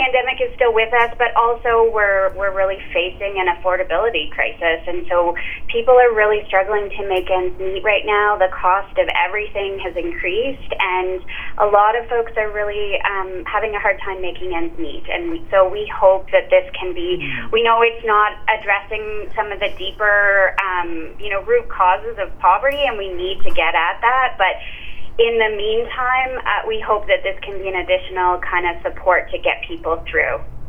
pandemic is still with us, but also we're really facing an affordability crisis, and so people are really struggling to make ends meet right now. The cost of everything has increased, and a lot of folks are really having a hard time making ends meet. And so we hope that this can be, we know it's not addressing some of the deeper, root causes of poverty, and we need to get at that, but in the meantime, we hope that this can be an additional kind of support to get people through.